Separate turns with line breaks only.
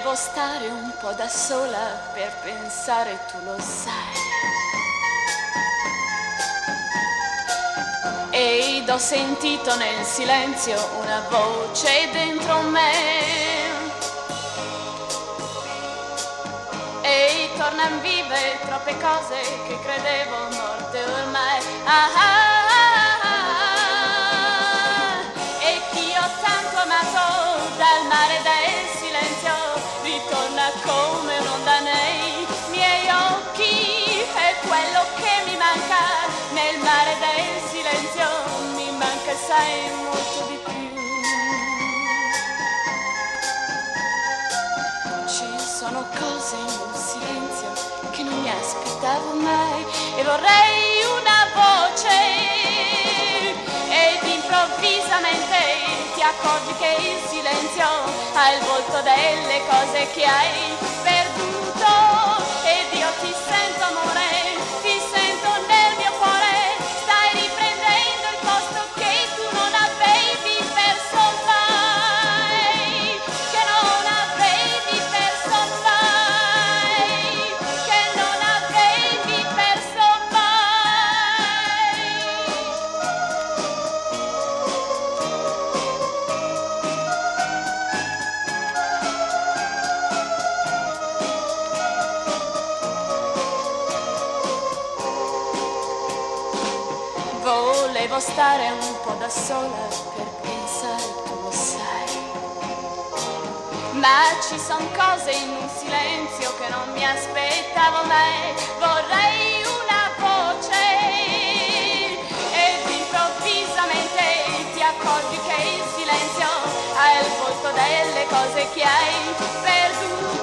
Volevo stare un po' da sola per pensare, tu lo sai. Ed ho sentito nel silenzio una voce dentro me. E tornan vive troppe cose che credevo morte ormai. E chi ho tanto amato dal mare del silenzio ritorna come un'onda nei miei occhi. E quello che mi manca nel mare del silenzio mi manca, sai, molto di più. Ci sono cose in un silenzio che non mi aspettavo mai e vorrei una voce. Ed improvvisamente ti accorgi che il silenzio ha il volto delle cose che hai perduto. Ed io ti sento, amore, ti sento nel mio cuore. Stai riprendendo il posto che tu non avevi perso mai, che non avevi perso mai, che non avevi perso mai. Volevo stare un po' da sola per pensare, tu lo sai. Ma ci son cose in un silenzio che non mi aspettavo mai. Vorrei una voce. Ed improvvisamente ti accorgi che il silenzio ha il volto delle cose che hai perduto.